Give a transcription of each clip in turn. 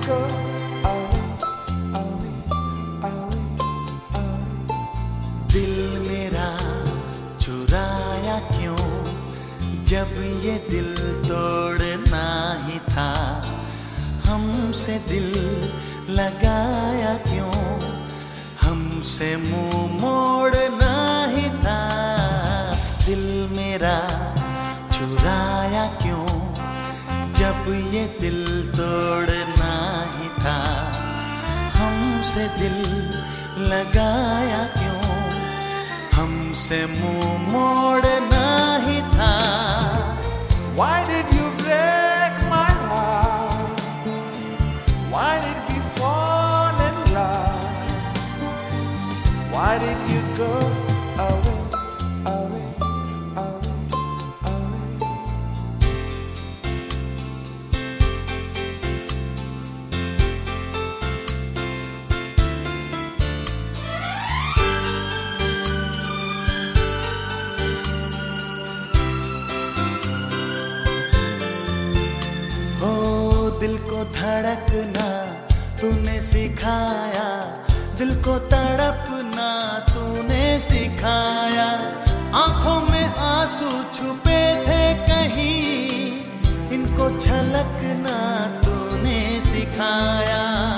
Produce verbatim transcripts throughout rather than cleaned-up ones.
go away, away, away, away? दिल मेरा चुराया क्यों, जब ये दिल तोड़ना ही था। हमसे दिल लगाया क्यों, हमसे मुंह मोड़ना ही था। दिल मेरा चुराया क्यों, जब ये दिल तोड़ना ही था। हमसे दिल लगाया क्यों, हमसे मुंह मोड़ना ही था। Why did you break my heart? Why did we fall in love? Why did you go away, away, away, away? ओ दिल को धड़कना तूने सिखाया, दिल को तड़पना तूने सिखाया। आंखों में आंसू छुपे थे कहीं, इनको छलकना तूने सिखाया।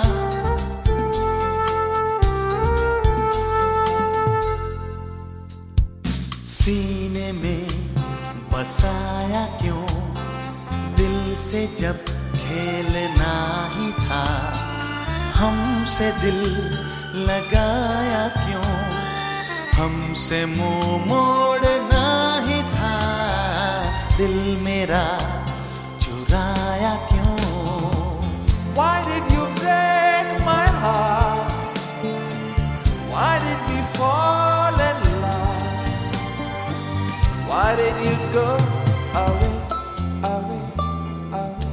सीने में बसाया क्यों, दिल से जब खेलना ही था। हमसे दिल लगाया क्यों, हमसे मुंह मोड़ना ही था। दिल मेरा चुराया क्यों। Why did you break my heart? Why did we fall in love? Why did you go away, away, away, away?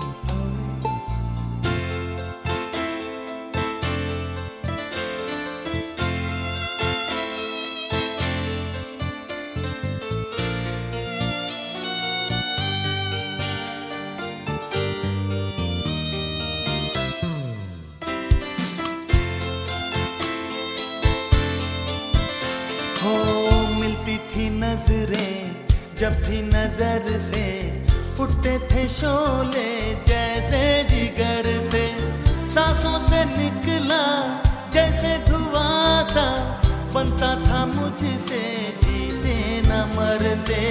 हो मिलती थी नजरें जब भी नजर से, उठते थे शोले जैसे जिगर से। सांसों से निकला जैसे धुआं सा, बनता था मुझसे जीते न मरते।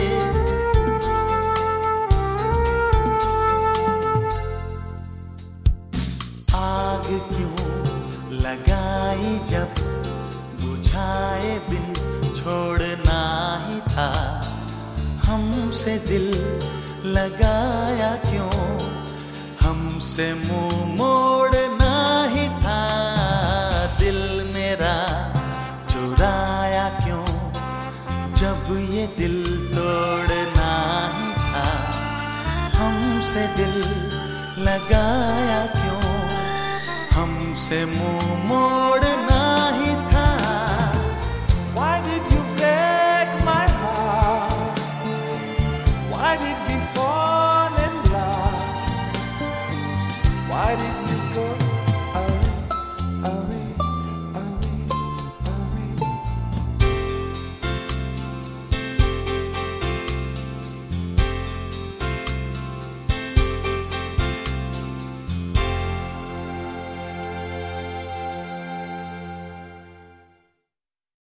आग क्यों लगाई जब बुझाए बिन छोड़ना ही था। हमसे दिल लगाया क्यों, हमसे मुंह मोड़ना ही था। दिल मेरा चुराया क्यों, जब ये दिल तोड़ना ही था। हमसे दिल लगाया क्यों, हमसे मुंह मोड़ना ही था। Why did you break my heart? Why did we fall in love? Why did